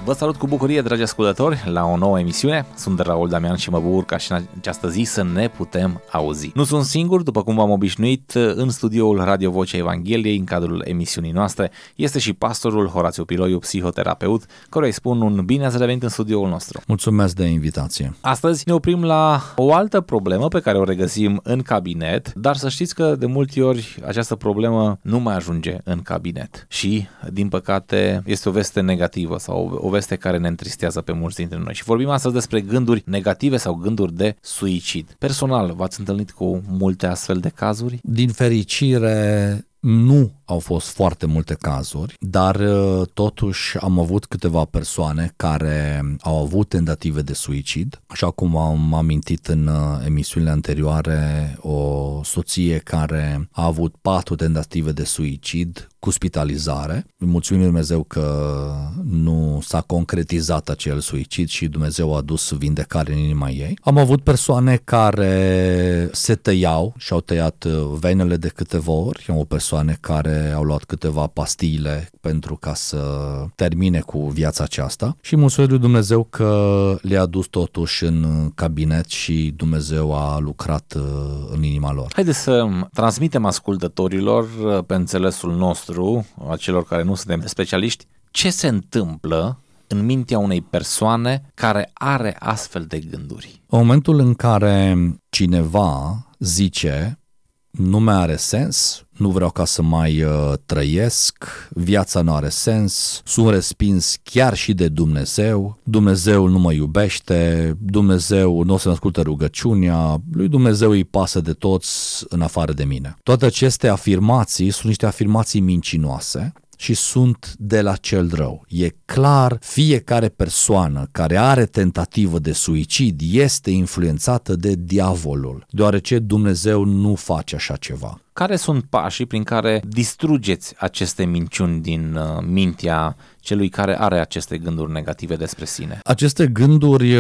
Vă salut cu bucurie, dragi ascultători, la o nouă emisiune. Sunt Raul Damian și mă bucur ca și în această zi să ne putem auzi. Nu sunt singur, după cum v-am obișnuit, în studioul Radio Vocea Evangheliei, în cadrul emisiunii noastre, este și pastorul Horațiu Piloiu, psihoterapeut, căruia îi spun un bine ați revenit în studioul nostru. Mulțumesc de invitație. Astăzi ne oprim la o altă problemă pe care o regăsim în cabinet, dar să știți că de multe ori această problemă nu mai ajunge în cabinet și, din păcate, este o veste negativă sau o veste care ne întristează pe mulți dintre noi. Și vorbim astăzi despre gânduri negative sau gânduri de suicid. Personal, v-ați întâlnit cu multe astfel de cazuri? Din fericire, nu au fost foarte multe cazuri, dar totuși am avut câteva persoane care au avut tentative de suicid. Așa cum am amintit în emisiunile anterioare, o soție care a avut 4 tentative de suicid cu spitalizare. Îi mulțumim lui Dumnezeu că nu s-a concretizat acel suicid și Dumnezeu a adus vindecare în inima ei. Am avut persoane care se tăiau și au tăiat venele de câteva ori. Am avut persoane care au luat câteva pastile pentru ca să termine cu viața aceasta și mulțumesc lui Dumnezeu că le-a adus totuși în cabinet și Dumnezeu a lucrat în inima lor. Haideți să transmitem ascultătorilor pe înțelesul nostru, a celor care nu suntem specialiști, ce se întâmplă în mintea unei persoane care are astfel de gânduri. În momentul în care cineva zice nu mai are sens, nu vreau ca să mai trăiesc, viața nu are sens, sunt respins chiar și de Dumnezeu, Dumnezeu nu mă iubește, Dumnezeu nu o să-mi asculte rugăciunea, lui Dumnezeu îi pasă de toți în afară de mine. Toate aceste afirmații sunt niște afirmații mincinoase și sunt de la cel rău. E clar, fiecare persoană care are tentativă de suicid este influențată de diavolul, deoarece Dumnezeu nu face așa ceva. Care sunt pașii prin care distrugeți aceste minciuni din mintea celui care are aceste gânduri negative despre sine? Aceste gânduri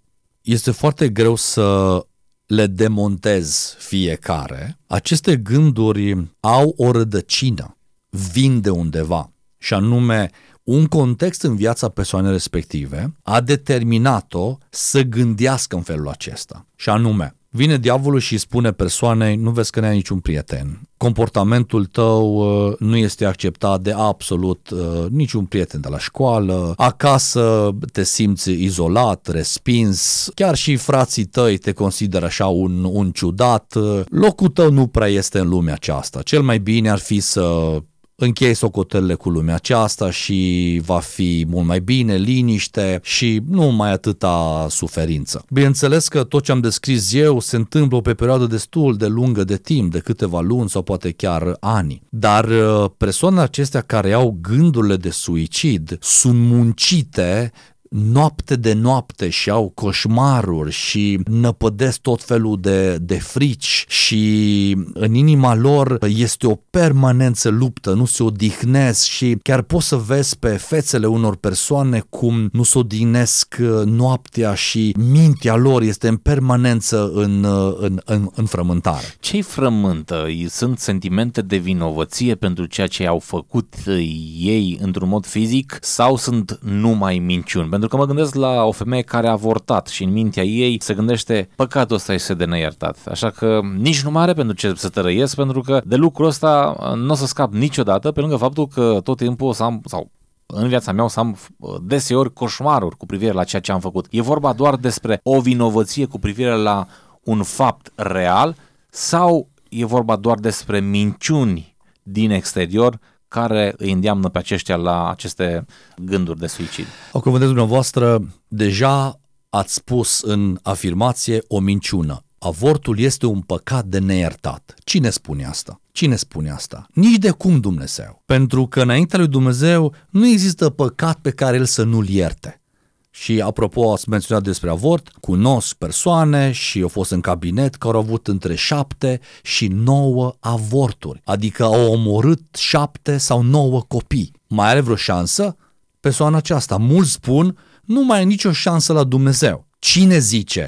este foarte greu să le demontez fiecare. Aceste gânduri au o rădăcină, vin de undeva și anume un context în viața persoanei respective a determinat-o să gândească în felul acesta. Și anume, vine diavolul și îi spune persoanei, nu vezi că n-ai niciun prieten, comportamentul tău nu este acceptat de absolut niciun prieten de la școală, acasă te simți izolat, respins, chiar și frații tăi te consideră așa un ciudat, locul tău nu prea este în lumea aceasta, cel mai bine ar fi să închei socotelele cu lumea aceasta și va fi mult mai bine, liniște și nu mai atâta suferință. Bineînțeles că tot ce am descris eu se întâmplă pe perioadă destul de lungă de timp, de câteva luni sau poate chiar ani. Dar persoanele acestea care au gândurile de suicid sunt muncite noapte de noapte și au coșmaruri și năpădesc tot felul de frici și în inima lor este o permanență luptă, nu se odihnesc și chiar poți să vezi pe fețele unor persoane cum nu se odihnesc noaptea și mintea lor este în permanență în frământare. Ce-i frământă? Sunt sentimente de vinovăție pentru ceea ce au făcut ei într-un mod fizic sau sunt numai minciuni? Pentru că mă gândesc la o femeie care a avortat și în mintea ei se gândește păcatul ăsta este de neiertat. Așa că nici nu mai are pentru ce să tărăiesc, pentru că de lucrul ăsta nu o să scap niciodată, pe lângă faptul că tot timpul o să am, sau în viața mea o să am deseori coșmaruri cu privire la ceea ce am făcut. E vorba doar despre o vinovăție cu privire la un fapt real sau e vorba doar despre minciuni din exterior care îi îndeamnă pe aceștia la aceste gânduri de suicid? Acum, vedeți dumneavoastră, deja ați spus în afirmație o minciună. Avortul este un păcat de neiertat. Cine spune asta? Cine spune asta? Nici de cum Dumnezeu. Pentru că înaintea lui Dumnezeu nu există păcat pe care El să nu-l ierte. Și apropo, ați menționat despre avort, cunosc persoane și au fost în cabinet care au avut între 7 și 9 avorturi, adică au omorât 7 sau 9 copii. Mai are vreo șansă? Persoana aceasta, mulți spun, nu mai are nicio șansă la Dumnezeu. Cine zice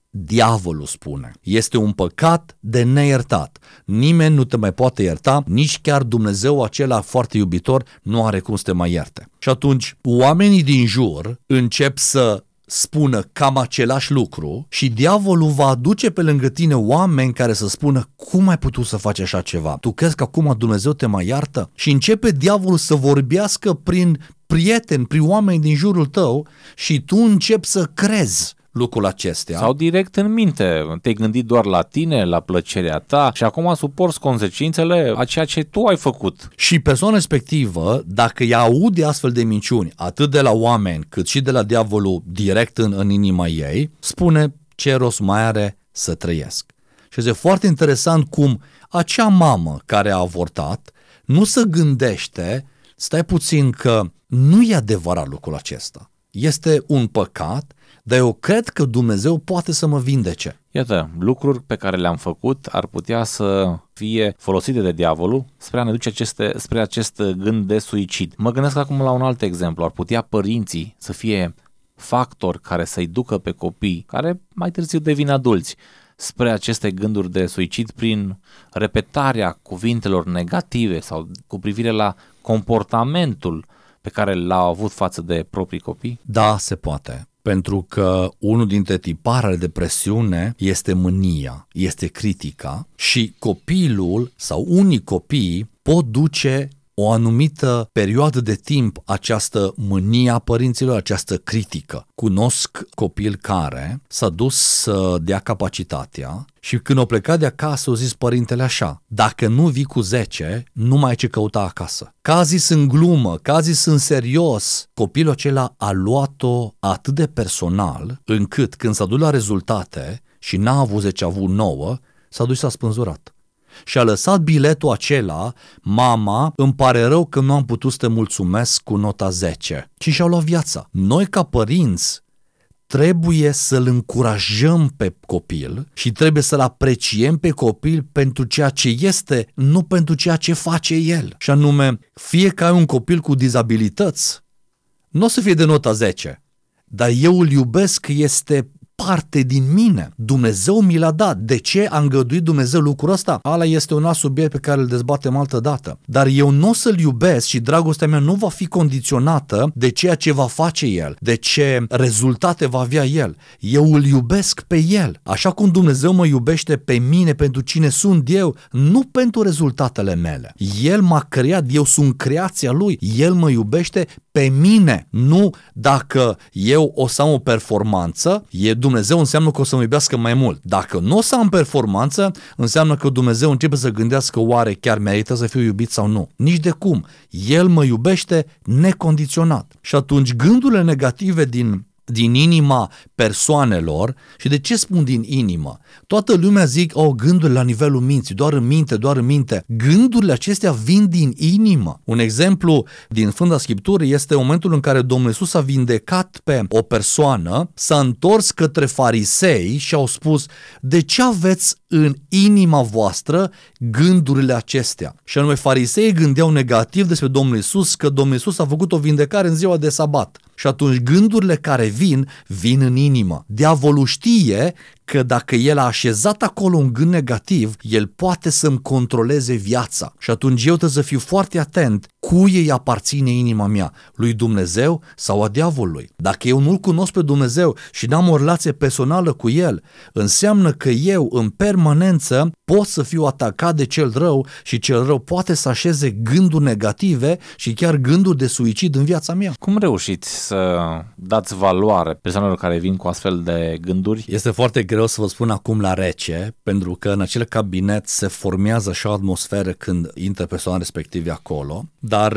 diavolul spune. Este un păcat de neiertat. Nimeni nu te mai poate ierta, nici chiar Dumnezeu acela foarte iubitor nu are cum să te mai ierte. Și atunci oamenii din jur încep să spună cam același lucru și diavolul va aduce pe lângă tine oameni care să spună: cum ai putut să faci așa ceva? Tu crezi că acum Dumnezeu te mai iartă? Și începe diavolul să vorbească prin prieteni, prin oameni din jurul tău și tu începi să crezi lucrul acestea. Sau direct în minte. Te-ai gândit doar la tine, la plăcerea ta și acum suporți consecințele a ceea ce tu ai făcut. Și persoana respectivă, dacă ea aude astfel de minciuni, atât de la oameni cât și de la diavolul direct în inima ei, spune: ce rost mai are să trăiesc? Și este foarte interesant cum acea mamă care a avortat nu se gândește: stai puțin, că nu e adevărat lucrul acesta. Este un păcat, dar eu cred că Dumnezeu poate să mă vindece. Iată, lucruri pe care le-am făcut ar putea să fie folosite de diavolul spre a ne duce spre acest gând de suicid. Mă gândesc acum la un alt exemplu. Ar putea părinții să fie factori care să-i ducă pe copii, care mai târziu devin adulți, spre aceste gânduri de suicid prin repetarea cuvintelor negative sau cu privire la comportamentul pe care l-au avut față de proprii copii? Da, se poate. Pentru că unul dintre tiparele de depresiune este mânia, este critica și copilul sau unii copii pot duce o anumită perioadă de timp această mânie a părinților, această critică. Cunosc copil care s-a dus să dea capacitatea și când o plecat de acasă, a zis părintele așa: dacă nu vii cu 10, nu mai ai ce căuta acasă. Că zis în glumă, că zis în serios. Copilul acela a luat-o atât de personal, încât când s-a dus la rezultate și n-a avut 10, a avut 9, s-a dus și s-a spânzurat. Și a lăsat biletul acela: mama, îmi pare rău că nu am putut să te mulțumesc cu nota 10. Și și-au luat viața. Noi ca părinți trebuie să-l încurajăm pe copil și trebuie să-l apreciem pe copil pentru ceea ce este, nu pentru ceea ce face el. Și anume, fie că ai un copil cu dizabilități, nu o să fie de nota 10, dar eu îl iubesc, este parte din mine. Dumnezeu mi l-a dat. De ce a îngăduit Dumnezeu lucrul ăsta? Ala este un alt subiect pe care îl dezbatem altă dată. Dar eu nu o să-l iubesc și dragostea mea nu va fi condiționată de ceea ce va face el, de ce rezultate va avea el. Eu îl iubesc pe el. Așa cum Dumnezeu mă iubește pe mine pentru cine sunt eu, nu pentru rezultatele mele. El m-a creat, eu sunt creația lui. El mă iubește pe mine. Nu dacă eu o să am o performanță, Dumnezeu înseamnă că o să mă iubească mai mult. Dacă nu o să am performanță, înseamnă că Dumnezeu începe să gândească: oare chiar merită să fiu iubit sau nu? Nici de cum. El mă iubește necondiționat. Și atunci gândurile negative din inima persoanelor, și de ce spun din inimă? Toată lumea zic: gândurile la nivelul minții, doar în minte, doar în minte. Gândurile acestea vin din inimă. Un exemplu din Sfânta Scriptură este momentul în care Domnul Iisus a vindecat pe o persoană, s-a întors către farisei și au spus: de ce aveți în inima voastră gândurile acestea? Și anume, fariseii gândeau negativ despre Domnul Iisus, că Domnul Iisus a făcut o vindecare în ziua de sabat. Și atunci gândurile care vin în inimă. Diavolul știe că dacă el a așezat acolo un gând negativ, el poate să-mi controleze viața. Și atunci eu trebuie să fiu foarte atent cui îi aparține inima mea, lui Dumnezeu sau a diavolului. Dacă eu nu-L cunosc pe Dumnezeu și n-am o relație personală cu El, înseamnă că eu în permanență pot să fiu atacat de cel rău și cel rău poate să așeze gânduri negative și chiar gânduri de suicid în viața mea. Cum reușiți să dați valoare persoanelor care vin cu astfel de gânduri? Este foarte greu să vă spun acum la rece, pentru că în acel cabinet se formează așa o atmosferă când intră persoana respectivă acolo, dar,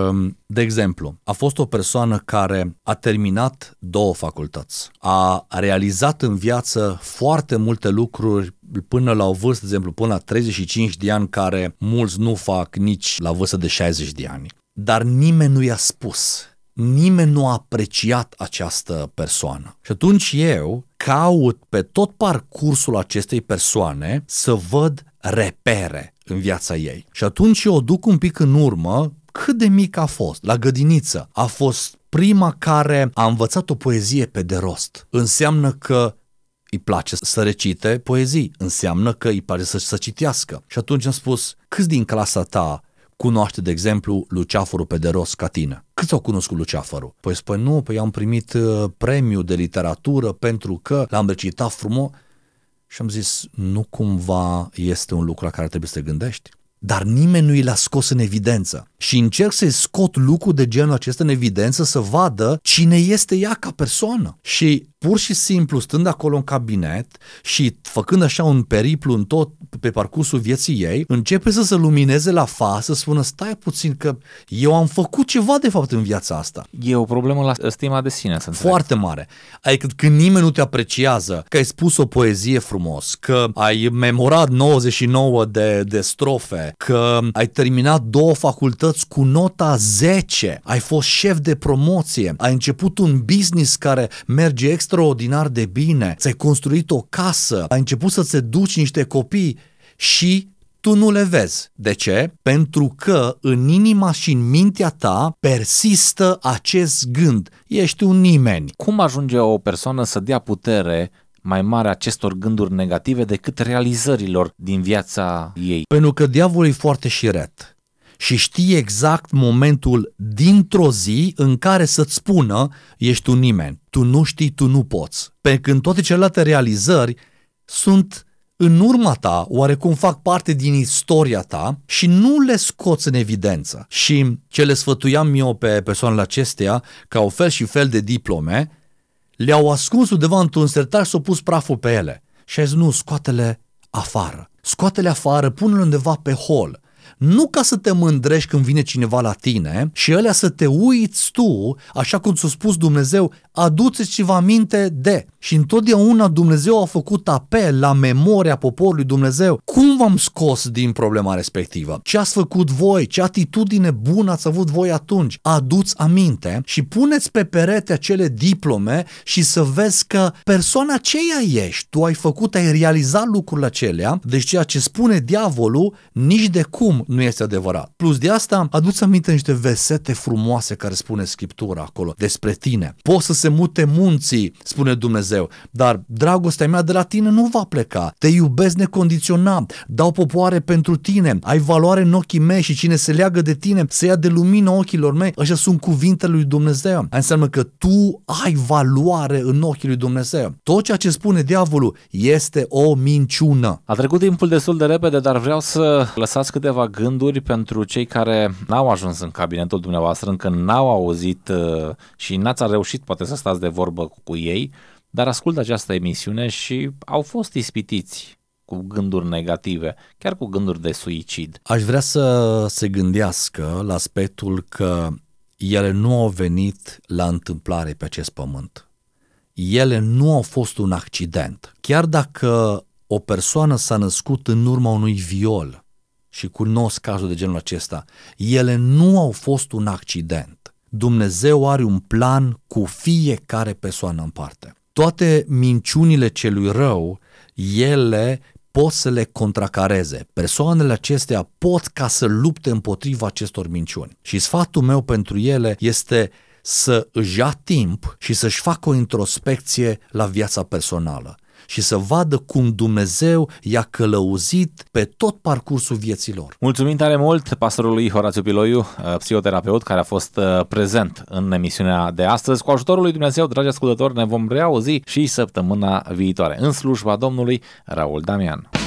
de exemplu, a fost o persoană care a terminat 2 facultăți, a realizat în viață foarte multe lucruri până la o vârstă, de exemplu, până la 35 de ani, care mulți nu fac nici la vârstă de 60 de ani. Dar nimeni nu i-a spus, nimeni nu a apreciat această persoană. Și atunci eu caut pe tot parcursul acestei persoane să văd repere în viața ei. Și atunci eu o duc un pic în urmă. Cât de mic a fost? La grădiniță. A fost prima care a învățat o poezie pe de rost. Înseamnă că îi place să recite poezii, înseamnă că îi place să citească. Și atunci am spus, câți din clasa ta cunoaște, de exemplu, Luceafărul pe de rost ca tine? Câți au cunoscut Luceafărul? Păi spune, nu, păi am primit premiu de literatură pentru că l-am recitat frumos. Și am zis, nu cumva este un lucru la care trebuie să te gândești? Dar nimeni nu i l-a scos în evidență. Și încerc să-i scot lucruri de genul acesta în evidență să vadă cine este ea ca persoană. Și pur și simplu, stând acolo în cabinet și făcând așa un periplu în tot pe parcursul vieții ei, începe să se lumineze la față, să spună, stai puțin că eu am făcut ceva de fapt în viața asta. E o problemă la stima de sine, să înțeleg. Foarte mare. Adică când nimeni nu te apreciază că ai spus o poezie frumos, că ai memorat 99 de strofe, că ai terminat 2 facultăți cu nota 10, ai fost șef de promoție, ai început un business care merge extraordinar de bine, ți-ai construit o casă, ai început să-ți educi niște copii și tu nu le vezi. De ce? Pentru că în inima și în mintea ta persistă acest gând. Ești un nimeni. Cum ajunge o persoană să dea putere mai mare acestor gânduri negative decât realizărilor din viața ei? Pentru că diavolul e foarte șiret și știe exact momentul dintr-o zi în care să-ți spună ești un nimeni, tu nu știi, tu nu poți. Pentru că în toate celelalte realizări sunt în urma ta, oarecum fac parte din istoria ta și nu le scoți în evidență. Și ce le sfătuiam eu pe persoanele acestea, ca o fel și fel de diplome, le-au ascuns undeva într-un sertar și s-au pus praful pe ele. Și a zis, nu, scoate-le afară. Scoate-le afară, pune-le undeva pe hol. Nu ca să te mândrești când vine cineva la tine și ălea să te uiți tu, așa cum ți-a spus Dumnezeu, aduceți-vă aminte de. Și întotdeauna Dumnezeu a făcut apel la memoria poporului Dumnezeu. Cum v-am scos din problema respectivă? Ce ați făcut voi? Ce atitudine bună ați avut voi atunci? Aduți aminte și puneți pe perete acele diplome și să vezi că persoana aceea ești. Tu ai făcut, ai realizat lucrurile acelea, deci ceea ce spune diavolul nici de cum nu este adevărat. Plus de asta, aduți aminte niște versete frumoase care spune Scriptura acolo despre tine. Poți să se mute munții, spune Dumnezeu, dar dragostea mea de la tine nu va pleca. Te iubesc necondiționat, dau popoare pentru tine, ai valoare în ochii mei și cine se leagă de tine se ia de lumină ochilor mei. Așa sunt cuvintele lui Dumnezeu. Asta înseamnă că tu ai valoare în ochii lui Dumnezeu. Tot ceea ce spune diavolul este o minciună. A trecut timpul destul de repede, dar vreau să lăsați câteva gânduri pentru cei care n-au ajuns în cabinetul dumneavoastră, încă n-au auzit și n-ați reușit poate să stați de vorbă cu ei, dar ascultă această emisiune și au fost ispitiți cu gânduri negative, chiar cu gânduri de suicid. Aș vrea să se gândească la aspectul că ele nu au venit la întâmplare pe acest pământ. Ele nu au fost un accident. Chiar dacă o persoană s-a născut în urma unui viol, și cunosc cazul de genul acesta, ele nu au fost un accident. Dumnezeu are un plan cu fiecare persoană în parte. Toate minciunile celui rău, ele pot să le contracareze. Persoanele acestea pot ca să lupte împotriva acestor minciuni. Și sfatul meu pentru ele este să își ia timp și să-și facă o introspecție la viața personală și să vadă cum Dumnezeu i-a călăuzit pe tot parcursul vieții lor. Mulțumim tare mult pastorului Horațiu Piloiu, psihoterapeut, care a fost prezent în emisiunea de astăzi. Cu ajutorul lui Dumnezeu, dragi ascultători, ne vom reauzi și săptămâna viitoare. În slujba Domnului, Raul Damian.